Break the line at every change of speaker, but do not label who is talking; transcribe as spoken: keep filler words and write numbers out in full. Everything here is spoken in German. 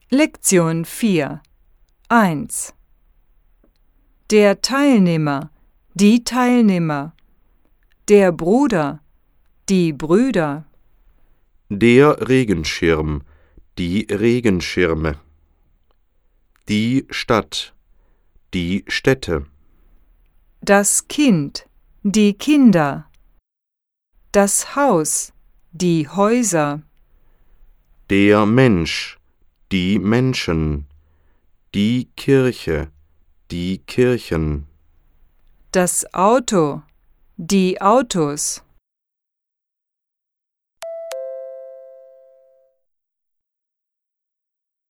Lektion vier eins. Der Teilnehmer, die Teilnehmer, der Bruder, die Brüder,
der Regenschirm, die Regenschirme, die Stadt, die Städte,
das Kind, die Kinder, das Haus, die Häuser,
der Mensch, die Menschen, die Kirche, die Kirchen,
das Auto, die Autos,